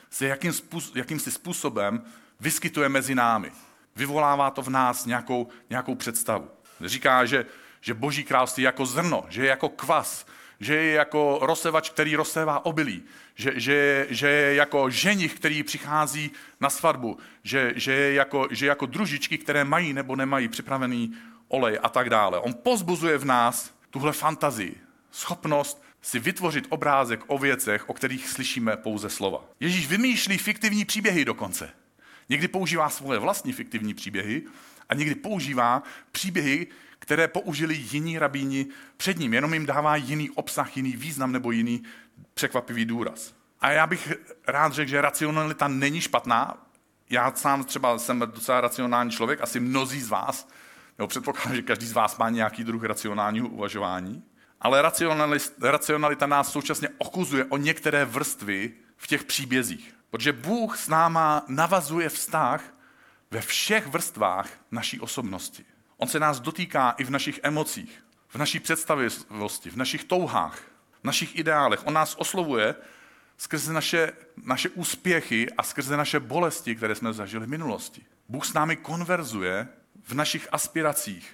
se jakýmsi způsobem vyskytuje mezi námi. Vyvolává to v nás nějakou představu. Říká, že Boží království je jako zrno, že je jako kvas, že je jako rozsevač, který rozsévá obilí, že je jako ženich, který přichází na svatbu, že je jako družičky, které mají nebo nemají připravený olej a tak dále. On pozbuzuje v nás tuhle fantazii, schopnost si vytvořit obrázek o věcech, o kterých slyšíme pouze slova. Ježíš vymýšlí fiktivní příběhy dokonce. Někdy používá svoje vlastní fiktivní příběhy a někdy používá příběhy, které použili jiní rabíni před ním. Jenom jim dává jiný obsah, jiný význam nebo jiný překvapivý důraz. A já bych rád řekl, že racionalita není špatná. Já sám třeba jsem docela racionální člověk, asi mnozí z vás, nebo předpokládám, že každý z vás má nějaký druh racionálního uvažování, ale racionalita nás současně ochuzuje o některé vrstvy v těch příbězích. Protože Bůh s náma navazuje vztah ve všech vrstvách naší osobnosti. On se nás dotýká i v našich emocích, v naší představivosti, v našich touhách, v našich ideálech. On nás oslovuje skrze naše úspěchy a skrze naše bolesti, které jsme zažili v minulosti. Bůh s námi konverzuje v našich aspiracích,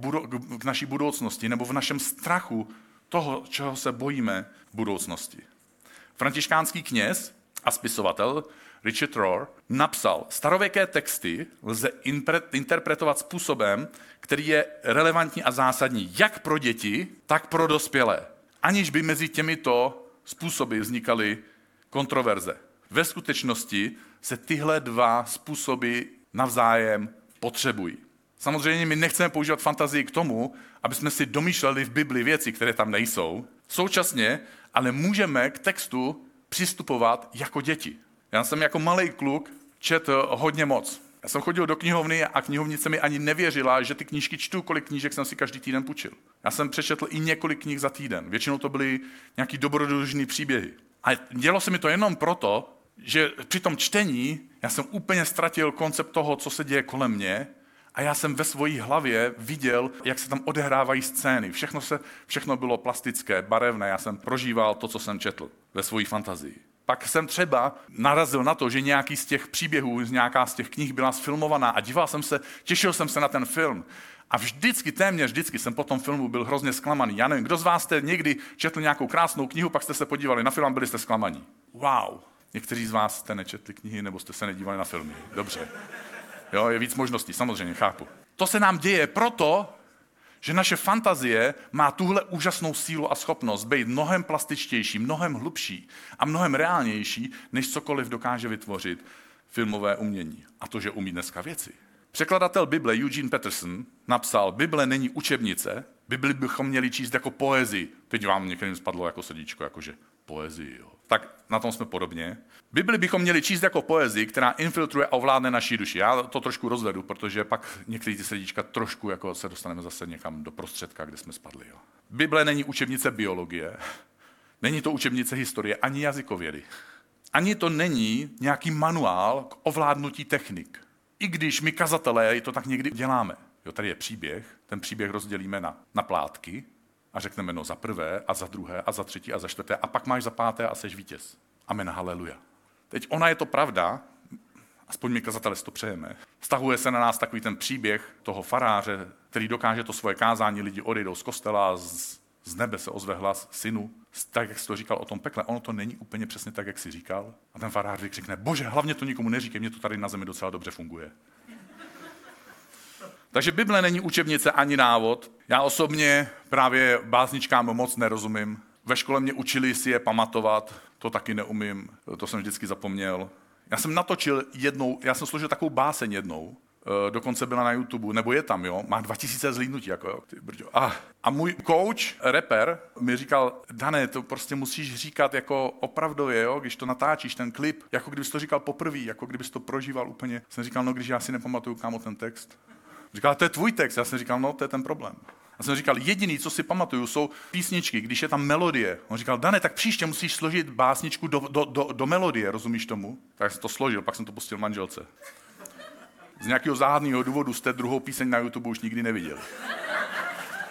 v naší budoucnosti nebo v našem strachu toho, čeho se bojíme v budoucnosti. Františkánský kněz a spisovatel Richard Rohr napsal, starověké texty lze interpretovat způsobem, který je relevantní a zásadní jak pro děti, tak pro dospělé, aniž by mezi těmito způsoby vznikaly kontroverze. Ve skutečnosti se tyhle dva způsoby navzájem potřebují. Samozřejmě my nechceme používat fantazii k tomu, aby jsme si domýšleli v Bibli věci, které tam nejsou. Současně ale můžeme k textu přistupovat jako děti. Já jsem jako malej kluk četl hodně moc. Já jsem chodil do knihovny a knihovnice mi ani nevěřila, že ty knížky čtu, kolik knížek jsem si každý týden půjčil. Já jsem přečetl i několik knih za týden. Většinou to byly nějaký dobrodružný příběhy. A dělo se mi to jenom proto, že při tom čtení já jsem úplně ztratil koncept toho, co se děje kolem mě, a já jsem ve své hlavě viděl, jak se tam odehrávají scény. Všechno bylo plastické, barevné. Já jsem prožíval to, co jsem četl ve své fantazii. Pak jsem třeba narazil na to, že nějaký z těch příběhů, nějaká z těch knih byla sfilmovaná a těšil jsem se na ten film. A téměř vždycky jsem po tom filmu byl hrozně zklamaný. Já nevím, kdo z vás jste někdy četl nějakou krásnou knihu, pak jste se podívali na film a byli jste zklamaní. Wow. Někteří z vás jste nečetli knihy nebo jste se nedívali na filmy. Dobře. Jo, je víc možností, samozřejmě, chápu. To se nám děje proto, že naše fantazie má tuhle úžasnou sílu a schopnost být mnohem plastičtější, mnohem hlubší a mnohem reálnější, než cokoliv dokáže vytvořit filmové umění. A to, že umí dneska věci. Překladatel Bible Eugene Peterson napsal, Bible není učebnice, Bibli bychom měli číst jako poezii. Teď vám některým spadlo jako srdíčko, jakože poezii, jo. Tak na tom jsme podobně. Bibli bychom měli číst jako poezii, která infiltruje a ovládne naší duši. Já to trošku rozvedu, protože pak některé ty srdíčka trošku jako se dostaneme zase někam do prostředka, kde jsme spadli. Jo. Bible není učebnice biologie, není to učebnice historie ani jazykovědy. Ani to není nějaký manuál k ovládnutí technik. I když my kazatelé to tak někdy děláme. Jo, tady je příběh, ten příběh rozdělíme na plátky a řekneme za prvé a za druhé a za třetí a za čtvrté a pak máš za páté a seš vítěz. Amen, haleluja. Teď ona je to pravda, aspoň my kazatelé si to přejeme. Vztahuje se na nás takový ten příběh toho faráře, který dokáže to svoje kázání, lidi odejdou z kostela a z nebe se ozve hlas synu, tak jak jsi to říkal o tom pekle. Ono to není úplně přesně tak, jak jsi říkal. A ten farář řekne, bože, hlavně to nikomu neříkej, mě to tady na zemi docela dobře funguje. Takže Bible není učebnice ani návod. Já osobně právě básničkám moc nerozumím. Ve škole mě učili si je pamatovat, to taky neumím, to jsem vždycky zapomněl. Já jsem složil takovou báseň jednou, dokonce byla na YouTube, nebo je tam, jo, má 2000 zhlídnutí, jako jo, ty brďo. A můj coach, rapper, mi říkal, Dané, to prostě musíš říkat jako opravdově, jo, když to natáčíš, ten klip, jako kdybys to říkal poprvé, jako kdybys to prožíval úplně. Jsem říkal, no když já si nepamatuju, kámo, ten text. Říkal, to je tvůj text, já jsem říkal, no to je ten problém. Já jsem říkal, jediný, co si pamatuju, jsou písničky, když je tam melodie. On říkal, Dane, tak příště musíš složit básničku do melodie, rozumíš tomu? Tak jsem to složil, pak jsem to pustil manželce. Z nějakého záhadného důvodu jste druhou píseň na YouTube už nikdy neviděli.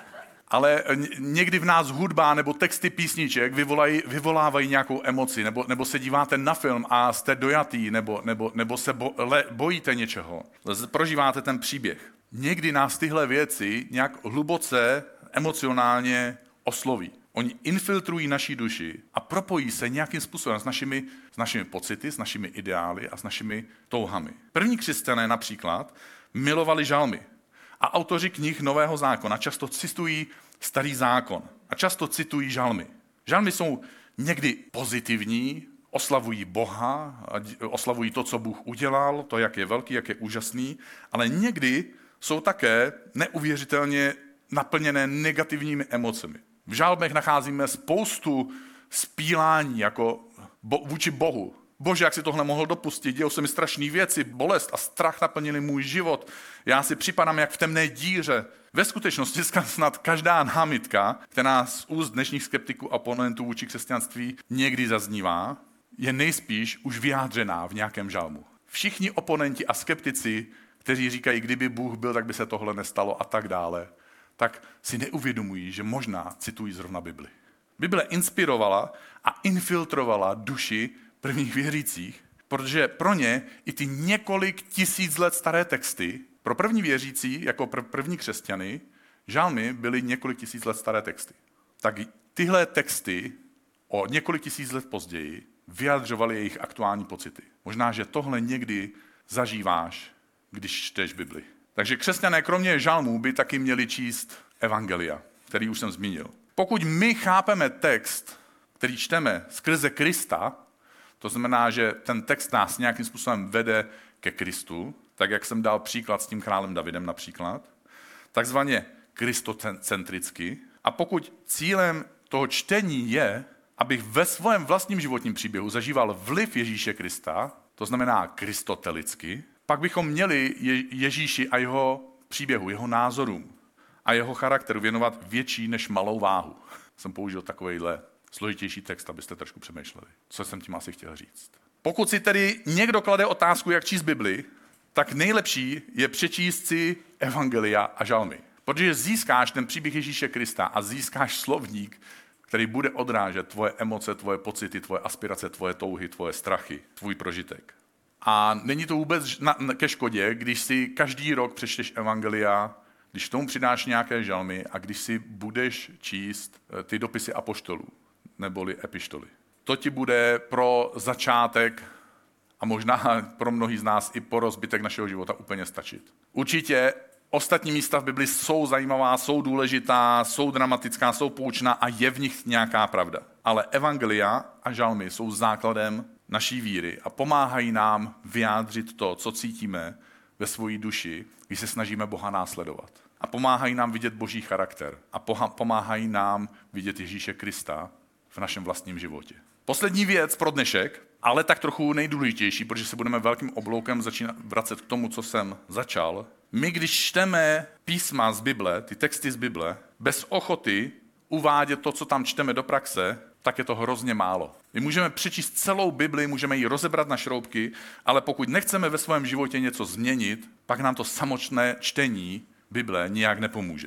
ale někdy v nás hudba nebo texty písniček vyvolávají nějakou emoci, nebo se díváte na film a jste dojatý, nebo se bojíte něčeho. Prožíváte ten příběh. Někdy nás tyhle věci nějak hluboce emocionálně osloví. Oni infiltrují naši duši a propojí se nějakým způsobem s našimi pocity, s našimi ideály a s našimi touhami. První křesťané například milovali žalmy. A autoři knih Nového zákona často citují Starý zákon a často citují žalmy. Žalmy jsou někdy pozitivní, oslavují Boha, oslavují to, co Bůh udělal, to, jak je velký, jak je úžasný, ale někdy jsou také neuvěřitelně naplněné negativními emocemi. V žalmech nacházíme spoustu spílání jako vůči Bohu. Bože, jak si tohle mohl dopustit, dějou se mi strašné věci, bolest a strach naplnili můj život. Já si připadám jak v temné díře. Ve skutečnosti snad každá námitka, která z úst dnešních skeptiků a oponentů vůči křesťanství někdy zaznívá, je nejspíš už vyjádřená v nějakém žalmu. Všichni oponenti a skeptici, kteří říkají, kdyby Bůh byl, tak by se tohle nestalo a tak dále, tak si neuvědomují, že možná citují zrovna Bibli. Bible inspirovala a infiltrovala duši prvních věřících, protože pro ně i ty několik tisíc let staré texty, pro první věřící, jako první křesťany, žalmy byly několik tisíc let staré texty. Tak tyhle texty o několik tisíc let později vyjadřovaly jejich aktuální pocity. Možná, že tohle někdy zažíváš, když čteš Bibli. Takže křesťané kromě žalmů by taky měli číst evangelia, který už jsem zmínil. Pokud my chápeme text, který čteme skrze Krista, to znamená, že ten text nás nějakým způsobem vede ke Kristu, tak jak jsem dal příklad s tím králem Davidem například, takzvaně kristocentricky. A pokud cílem toho čtení je, abych ve svém vlastním životním příběhu zažíval vliv Ježíše Krista, to znamená kristotelicky, pak bychom měli Ježíši a jeho příběhu, jeho názorům a jeho charakteru věnovat větší než malou váhu. Jsem použil takovejhle složitější text, abyste trošku přemýšleli, co jsem tím asi chtěl říct. Pokud si tedy někdo klade otázku, jak číst Bibli, tak nejlepší je přečíst si evangelia a žalmy. Protože získáš ten příběh Ježíše Krista a získáš slovník, který bude odrážet tvoje emoce, tvoje pocity, tvoje aspirace, tvoje touhy, tvoje strachy, tvůj prožitek. A není to vůbec ke škodě, když si každý rok přečteš evangelia, když tomu přidáš nějaké žalmy a když si budeš číst ty dopisy apoštolů, neboli epištoly. To ti bude pro začátek a možná pro mnohý z nás i pro zbytek našeho života úplně stačit. Určitě ostatní místa v Bibli jsou zajímavá, jsou důležitá, jsou dramatická, jsou poučná a je v nich nějaká pravda. Ale evangelia a žalmy jsou základem naší víry a pomáhají nám vyjádřit to, co cítíme ve své duši, když se snažíme Boha následovat. A pomáhají nám vidět Boží charakter a pomáhají nám vidět Ježíše Krista v našem vlastním životě. Poslední věc pro dnešek, ale tak trochu nejdůležitější, protože se budeme velkým obloukem začínat vracet k tomu, co jsem začal. My, když čteme písma z Bible, ty texty z Bible, bez ochoty uvádět to, co tam čteme do praxe, tak je to hrozně málo. My můžeme přečíst celou Bibli, můžeme ji rozebrat na šroubky, ale pokud nechceme ve svém životě něco změnit, pak nám to samotné čtení Bible nijak nepomůže.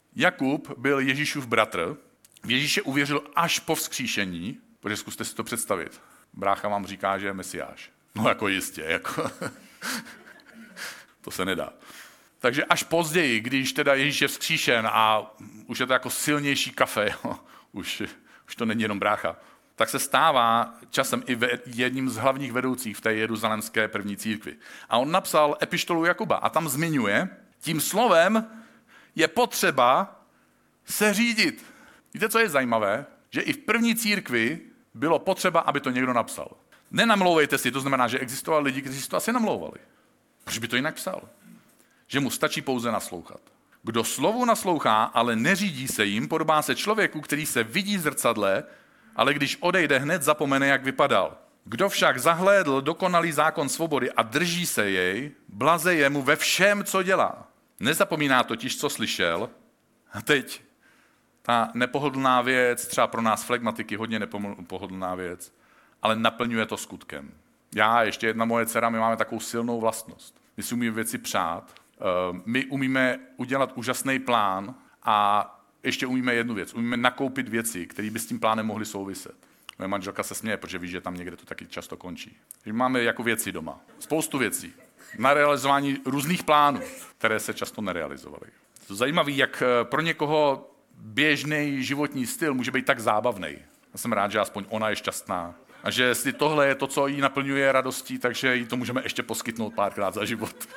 Jakub byl Ježíšův bratr, v Ježíše uvěřil až po vzkříšení, protože zkuste si to představit. Brácha vám říká, že je Mesiáš. No jako jistě, jako to se nedá. Takže až později, když teda Ježíš je vzkříšen a už je to jako silnější kafe, jo, už to není jenom brácha, tak se stává časem i jedním z hlavních vedoucích v té jeruzalémské první církvi. A on napsal epištolu Jakuba a tam zmiňuje, tím slovem je potřeba se řídit. Víte, co je zajímavé? Že i v první církvi bylo potřeba, aby to někdo napsal. Nenamlouvejte si, to znamená, že existovali lidi, kteří si to asi namlouvali. Proč by to jinak psal? Že mu stačí pouze naslouchat. Kdo slovu naslouchá, ale neřídí se jim, podobá se člověku, který se vidí v zrcadle, ale když odejde, hned zapomene, jak vypadal. Kdo však zahlédl dokonalý zákon svobody a drží se jej, blaze je mu ve všem, co dělá. Nezapomíná totiž, co slyšel. A teď ta nepohodlná věc, třeba pro nás flegmatiky hodně nepohodlná věc, ale naplňuje to skutkem. Já, ještě jedna moje dcera, my máme takovou silnou vlastnost. My si umíme věci přát, my umíme udělat úžasný plán a ještě umíme jednu věc. Umíme nakoupit věci, které by s tím plánem mohly souviset. Moje manželka se směje, protože ví, že tam někde to taky často končí. Máme jako věci doma. Spoustu věcí. Na realizování různých plánů, které se často nerealizovaly. To je zajímavé, jak pro někoho běžný životní styl může být tak zábavný. Já jsem rád, že aspoň ona je šťastná. A že jestli tohle je to, co jí naplňuje radostí, takže jí to můžeme ještě poskytnout párkrát za život.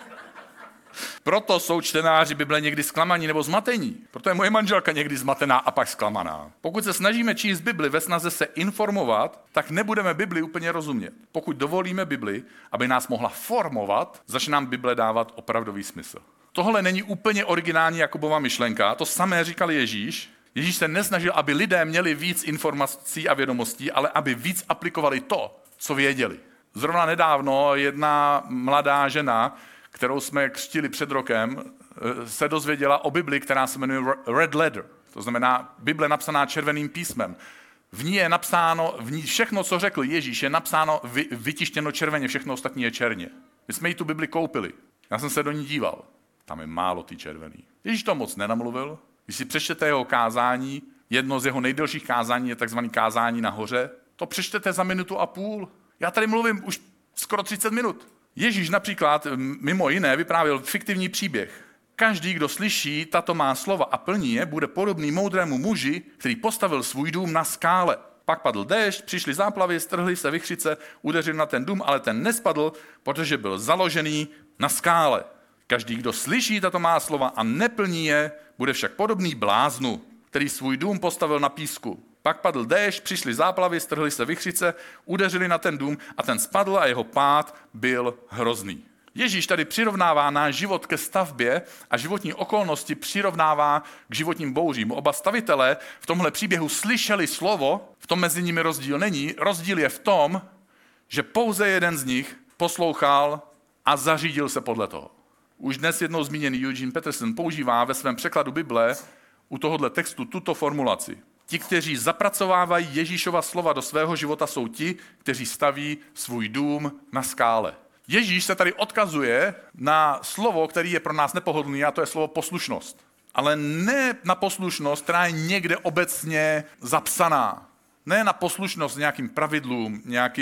Proto jsou čtenáři Bible někdy zklamaní nebo zmatení. Proto je moje manželka někdy zmatená a pak zklamaná. Pokud se snažíme číst Bibli ve snaze se informovat, tak nebudeme Bibli úplně rozumět. Pokud dovolíme Bibli, aby nás mohla formovat, začne nám Bible dávat opravdový smysl. Tohle není úplně originální Jakobova myšlenka, to samé říkal Ježíš. Ježíš se nesnažil, aby lidé měli víc informací a vědomostí, ale aby víc aplikovali to, co věděli. Zrovna nedávno jedna mladá žena, kterou jsme křtili před rokem, se dozvěděla o Bibli, která se jmenuje Red Letter. To znamená Bible napsaná červeným písmem. V ní je napsáno, v ní všechno, co řekl Ježíš, je napsáno, vytištěno červeně, všechno ostatní je černě. My jsme jí tu Bibli koupili. Já jsem se do ní díval. Tam je málo ty červený. Ježíš to moc nenamluvil. Když si přečtete jeho kázání, jedno z jeho nejdelších kázání je takzvané kázání nahoře, to přečtete za 1,5 minuty. Já tady mluvím už skoro 30 minut. Ježíš například mimo jiné vyprávěl fiktivní příběh. Každý, kdo slyší tato má slova a plní je, bude podobný moudrému muži, který postavil svůj dům na skále. Pak padl déšť, přišly záplavy, strhly se vichřice, udeřili na ten dům, ale ten nespadl, protože byl založený na skále. Každý, kdo slyší tato má slova a neplní je, bude však podobný bláznu, který svůj dům postavil na písku. Pak padl déšť, přišly záplavy, strhly se vichřice, udeřili na ten dům a ten spadl a jeho pád byl hrozný. Ježíš tady přirovnává náš život ke stavbě a životní okolnosti přirovnává k životním bouřím. Oba stavitelé v tomhle příběhu slyšeli slovo, v tom mezi nimi rozdíl není. Rozdíl je v tom, že pouze jeden z nich poslouchal a zařídil se podle toho. Už dnes jednou zmíněný Eugene Peterson používá ve svém překladu Bible u tohohle textu tuto formulaci. Ti, kteří zapracovávají Ježíšova slova do svého života, jsou ti, kteří staví svůj dům na skále. Ježíš se tady odkazuje na slovo, který je pro nás nepohodlný, a to je slovo poslušnost. Ale ne na poslušnost, která je někde obecně zapsaná. Ne na poslušnost nějakým pravidlům,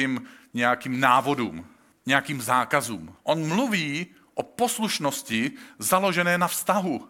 nějakým návodům, nějakým zákazům. On mluví o poslušnosti založené na vztahu.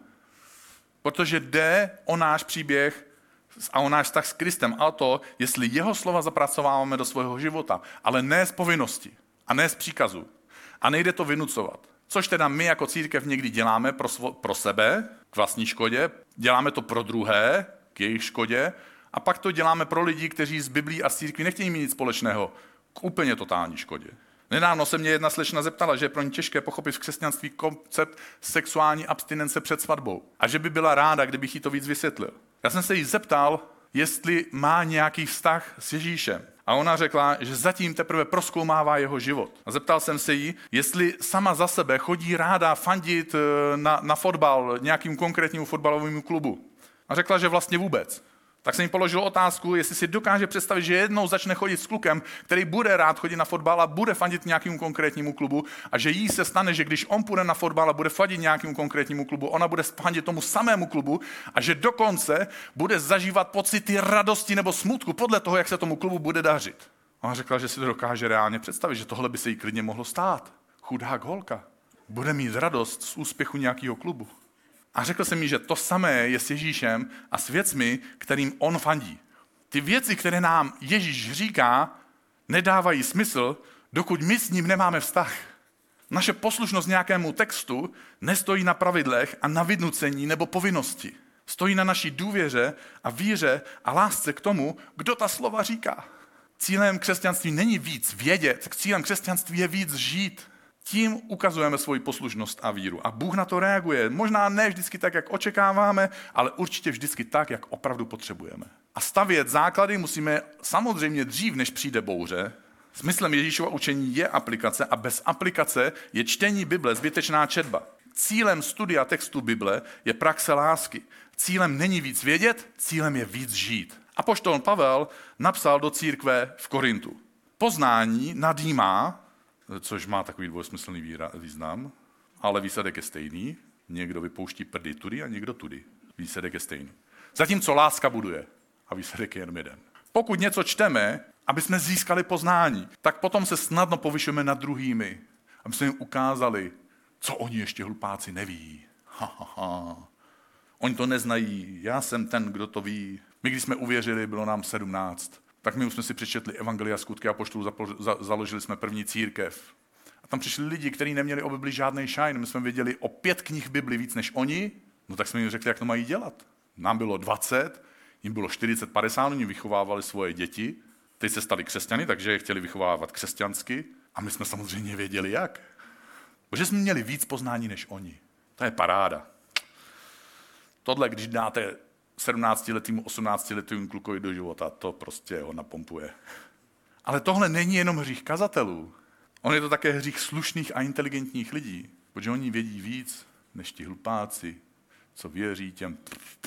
Protože jde o náš příběh a o náš vztah s Kristem. A to, jestli jeho slova zapracováváme do svého života, ale ne z povinnosti a ne z příkazu. A nejde to vynucovat. Což teda my jako církev někdy děláme pro sebe, k vlastní škodě, děláme to pro druhé, k jejich škodě, a pak to děláme pro lidi, kteří z Biblí a z církví nechtějí mít nic společného, k úplně totální škodě. Nedávno se mě jedna slečna zeptala, že je pro ní těžké pochopit v křesťanství koncept sexuální abstinence před svatbou a že by byla ráda, kdybych jí to víc vysvětlil. Já jsem se jí zeptal, jestli má nějaký vztah s Ježíšem. A ona řekla, že zatím teprve prozkoumává jeho život. A zeptal jsem se jí, jestli sama za sebe chodí ráda fandit na fotbal nějakým konkrétnímu fotbalovému klubu. A řekla, že vlastně vůbec. Tak jsem jí položil otázku, jestli si dokáže představit, že jednou začne chodit s klukem, který bude rád chodit na fotbal a bude fandit nějakému konkrétnímu klubu, a že jí se stane, že když on půjde na fotbal a bude fandit nějakému konkrétnímu klubu, ona bude fandit tomu samému klubu a že dokonce bude zažívat pocity radosti nebo smutku podle toho, jak se tomu klubu bude dařit. Ona řekla, že si to dokáže reálně představit, že tohle by se jí klidně mohlo stát. Chudák holka. Bude mít radost z úspěchu nějakého klubu. A řekl jsem mi, že to samé je s Ježíšem a s věcmi, kterým on fandí. Ty věci, které nám Ježíš říká, nedávají smysl, dokud my s ním nemáme vztah. Naše poslušnost nějakému textu nestojí na pravidlech a na vynucení nebo povinnosti. Stojí na naší důvěře a víře a lásce k tomu, kdo ta slova říká. Cílem křesťanství není víc vědět, cílem křesťanství je víc žít. Tím ukazujeme svoji poslušnost a víru. A Bůh na to reaguje. Možná ne vždycky tak, jak očekáváme, ale určitě vždycky tak, jak opravdu potřebujeme. A stavět základy musíme samozřejmě dřív, než přijde bouře. Smyslem Ježíšova učení je aplikace a bez aplikace je čtení Bible zbytečná četba. Cílem studia textu Bible je praxe lásky. Cílem není víc vědět, cílem je víc žít. Apoštol Pavel napsal do církve v Korintu. Poznání nadjímá, což má takový dvojsmyslný význam, ale výsledek je stejný. Někdo vypouští prdy tudy a někdo tudy. Výsledek je stejný. Zatímco láska buduje. A výsledek je jenom jeden. Pokud něco čteme, aby jsme získali poznání, tak potom se snadno povyšujeme nad druhými, aby jsme jim ukázali, co oni ještě hlupáci neví. Oni to neznají, já jsem ten, kdo to ví. My, když jsme uvěřili, bylo nám 17, tak my už jsme si přečetli Evangelia skutky apoštolů, založili jsme první církev. A tam přišli lidi, kteří neměli o Bibli žádnej šajn. My jsme věděli o 5 knih Bibli víc než oni, no tak jsme jim řekli, jak to mají dělat. Nám bylo 20, jim bylo 40, 50, oni vychovávali svoje děti. Teď se stali křesťany, takže je chtěli vychovávat křesťansky. A my jsme samozřejmě věděli, jak. Protože jsme měli víc poznání než oni. To je paráda. Tohle, když dáte 17letýmu, 18letýmu klukovi do života, to prostě ho napompuje. Ale tohle není jenom hřích kazatelů. On je to také hřích slušných a inteligentních lidí, protože oni vědí víc než ti hlupáci, co věří těm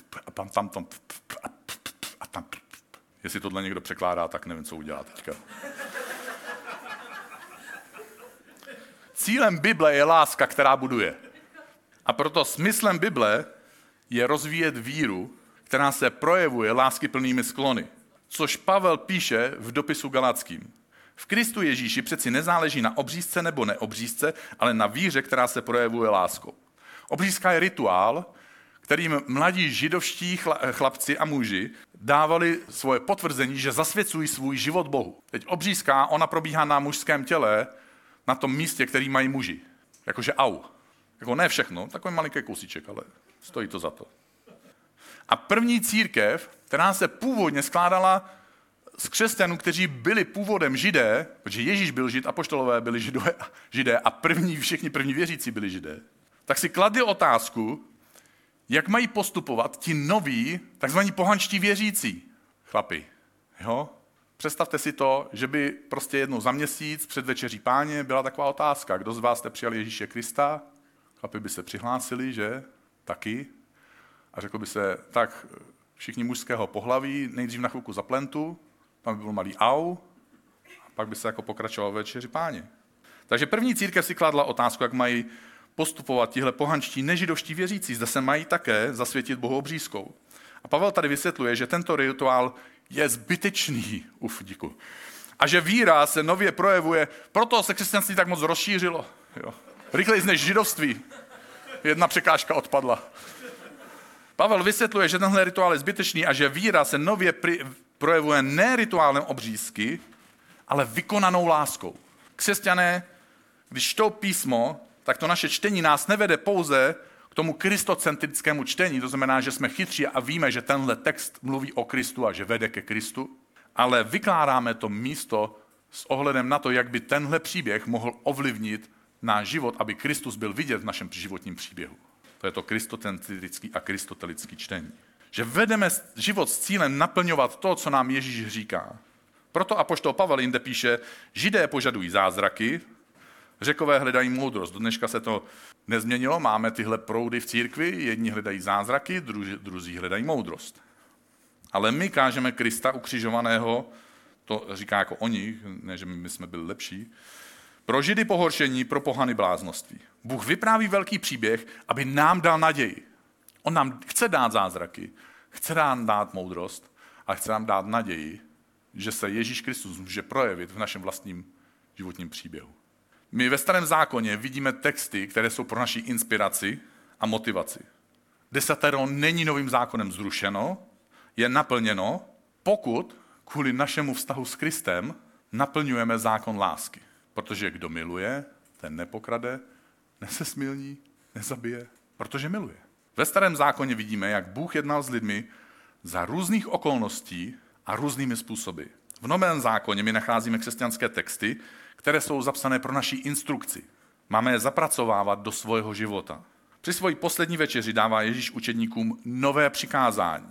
a tam. Jestli tohle někdo překládá, tak nevím, co udělá teďka. Cílem Bible je láska, která buduje. A proto smyslem Bible je rozvíjet víru, která se projevuje láskyplnými sklony. Což Pavel píše v dopisu Galatským. V Kristu Ježíši přeci nezáleží na obřízce nebo neobřízce, ale na víře, která se projevuje láskou. Obřízka je rituál, kterým mladí židovští chlapci a muži dávali svoje potvrzení, že zasvěcují svůj život Bohu. Teď obřízka, ona probíhá na mužském těle, na tom místě, který mají muži. Jakože Jako ne všechno, takový malinký kousíček, ale stojí to za to. A první církev, která se původně skládala z křesťanů, kteří byli původem Židé, protože Ježíš byl Žid, apoštolové byli Židé a všichni první věřící byli Židé, tak si kladli otázku, jak mají postupovat ti noví, takzvaní pohanští věřící chlapi. Jo? Představte si to, že by prostě jednou za měsíc před večeří Páně byla taková otázka, kdo z vás jste přijal Ježíše Krista? Chlapi by se přihlásili, že? Taky. A řekl by se, tak všichni mužského pohlaví, nejdřív na chvilku za plentu, tam by byl malý a pak by se jako pokračoval večeři Páně. Takže první církev si kladla otázku, jak mají postupovat tihle pohanští nežidovští věřící, zde se mají také zasvětit Bohu obřízkou. A Pavel tady vysvětluje, že tento rituál je zbytečný, díku. A že víra se nově projevuje, proto se křesťanství tak moc rozšířilo. Jo. Rychleji než židovství. Jedna překážka odpadla. Pavel vysvětluje, že tenhle rituál je zbytečný a že víra se nově projevuje ne rituálem obřízky, ale vykonanou láskou. Křesťané, když čtou písmo, tak to naše čtení nás nevede pouze k tomu kristocentrickému čtení, to znamená, že jsme chytří a víme, že tenhle text mluví o Kristu a že vede ke Kristu, ale vykládáme to místo s ohledem na to, jak by tenhle příběh mohl ovlivnit náš život, aby Kristus byl vidět v našem životním příběhu. To je to kristocentrický a kristotelický čtení. Že vedeme život s cílem naplňovat to, co nám Ježíš říká. Proto apoštol Pavel jinde píše, Židé požadují zázraky, Řekové hledají moudrost. Do dneška se to nezměnilo, máme tyhle proudy v církvi, jedni hledají zázraky, druzí hledají moudrost. Ale my kážeme Krista ukřižovaného, to říká jako oni, ne, že my jsme byli lepší, pro Židy pohoršení, pro pohany bláznoství. Bůh vypráví velký příběh, aby nám dal naději. On nám chce dát zázraky, chce nám dát moudrost, ale chce nám dát naději, že se Ježíš Kristus může projevit v našem vlastním životním příběhu. My ve Starém zákoně vidíme texty, které jsou pro naši inspiraci a motivaci. Desatero není novým zákonem zrušeno, je naplněno, pokud kvůli našemu vztahu s Kristem naplňujeme zákon lásky. Protože kdo miluje, ten nepokrade, nesesmilní, nezabije, protože miluje. Ve Starém zákoně vidíme, jak Bůh jednal s lidmi za různých okolností a různými způsoby. V Novém zákoně my nacházíme křesťanské texty, které jsou zapsané pro naši instrukci. Máme je zapracovávat do svého života. Při své poslední večeři dává Ježíš učedníkům nové přikázání,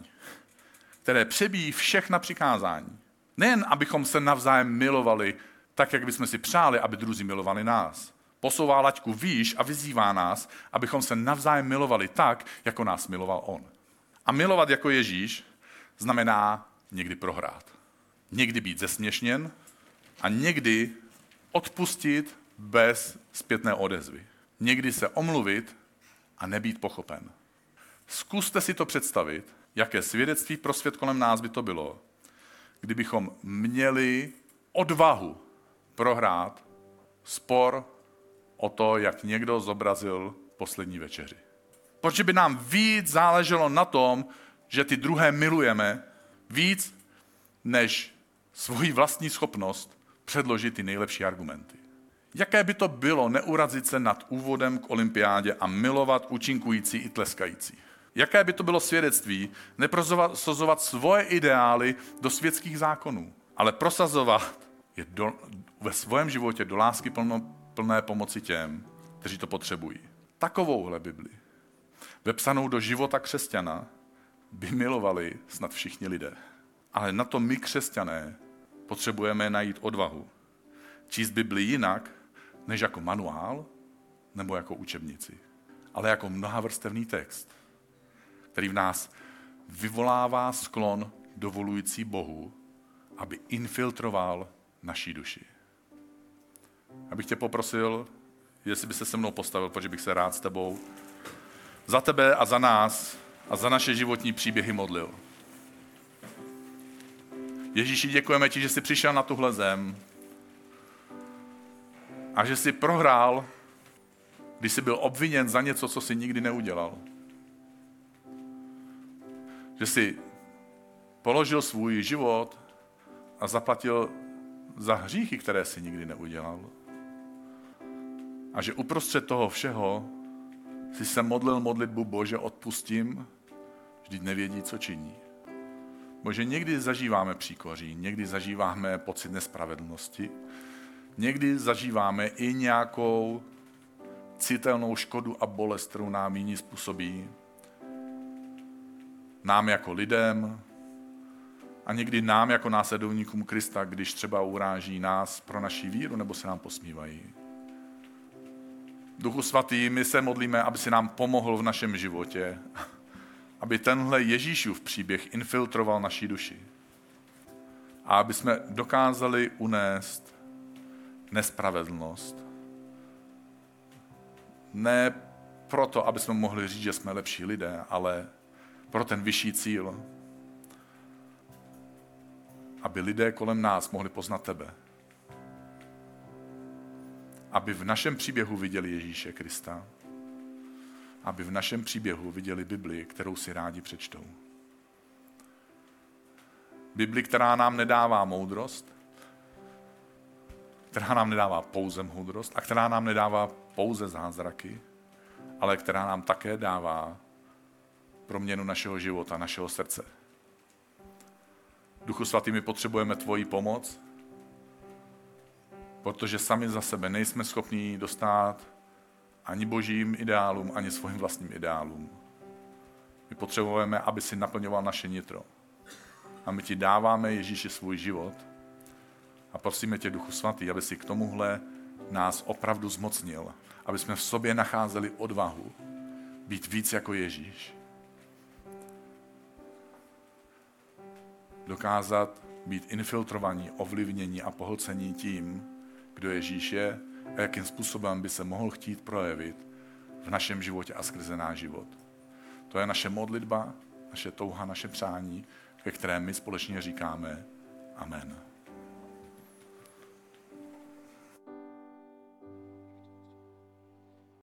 které přebíjí všechna přikázání. Nejen, abychom se navzájem milovali tak, jak bychom si přáli, aby druzí milovali nás. Posouvá laťku výš a vyzývá nás, abychom se navzájem milovali tak, jako nás miloval on. A milovat jako Ježíš znamená někdy prohrát. Někdy být zesměšněn a někdy odpustit bez zpětné odezvy. Někdy se omluvit a nebýt pochopen. Zkuste si to představit, jaké svědectví pro svět kolem nás by to bylo, kdybychom měli odvahu prohrát spor o to, jak někdo zobrazil poslední večeři. Protože by nám víc záleželo na tom, že ty druhé milujeme, víc než svoji vlastní schopnost předložit ty nejlepší argumenty. Jaké by to bylo neurazit se nad úvodem k olympiádě a milovat účinkující i tleskající? Jaké by to bylo svědectví neprosazovat svoje ideály do světských zákonů, ale prosazovat je ve svém životě do lásky plné pomoci těm, kteří to potřebují. Takovouhle Bibli, vepsanou do života křesťana, by milovali snad všichni lidé. Ale na to my, křesťané, potřebujeme najít odvahu. Číst Bibli jinak, než jako manuál nebo jako učebnici, ale jako mnohavrstevný text, který v nás vyvolává sklon dovolující Bohu, aby infiltroval naší duši. Abych tě poprosil, jestli by se mnou postavil, protože bych se rád s tebou za tebe a za nás a za naše životní příběhy modlil. Ježíši, děkujeme ti, že jsi přišel na tuhle zem a že jsi prohrál, když jsi byl obviněn za něco, co jsi nikdy neudělal. Že jsi položil svůj život a zaplatil za hříchy, které jsi nikdy neudělal. A že uprostřed toho všeho jsi se modlil modlitbu Bože, odpustím, vždyť nevědí, co činí. Bože, někdy zažíváme příkoří, někdy zažíváme pocit nespravedlnosti, někdy zažíváme i nějakou citelnou škodu a bolest, kterou nám jiní způsobí. Nám jako lidem a někdy nám jako následovníkům Krista, když třeba uráží nás pro naši víru nebo se nám posmívají. Duchu svatý, my se modlíme, aby si nám pomohl v našem životě, aby tenhle Ježíšův příběh infiltroval naší duši. A aby jsme dokázali unést nespravedlnost. Ne proto, aby jsme mohli říct, že jsme lepší lidé, ale pro ten vyšší cíl. Aby lidé kolem nás mohli poznat tebe. Aby v našem příběhu viděli Ježíše Krista. Aby v našem příběhu viděli Bibli, kterou si rádi přečtou. Bibli, která nám nedává moudrost, která nám nedává pouze moudrost a která nám nedává pouze zázraky, ale která nám také dává proměnu našeho života, našeho srdce. Duchu svatý, my potřebujeme tvoji pomoc, protože sami za sebe nejsme schopni dostát ani božím ideálům, ani svým vlastním ideálům. My potřebujeme, aby si naplňoval naše nitro. A my ti dáváme, Ježíši, svůj život a prosíme tě, Duchu svatý, aby si k tomuhle nás opravdu zmocnil, aby jsme v sobě nacházeli odvahu být víc jako Ježíš. Dokázat být infiltrovaní, ovlivnění a pohlcení tím, kdo Ježíš je a jakým způsobem by se mohl chtít projevit v našem životě a skrze náš život. To je naše modlitba, naše touha, naše přání, ke které my společně říkáme amen.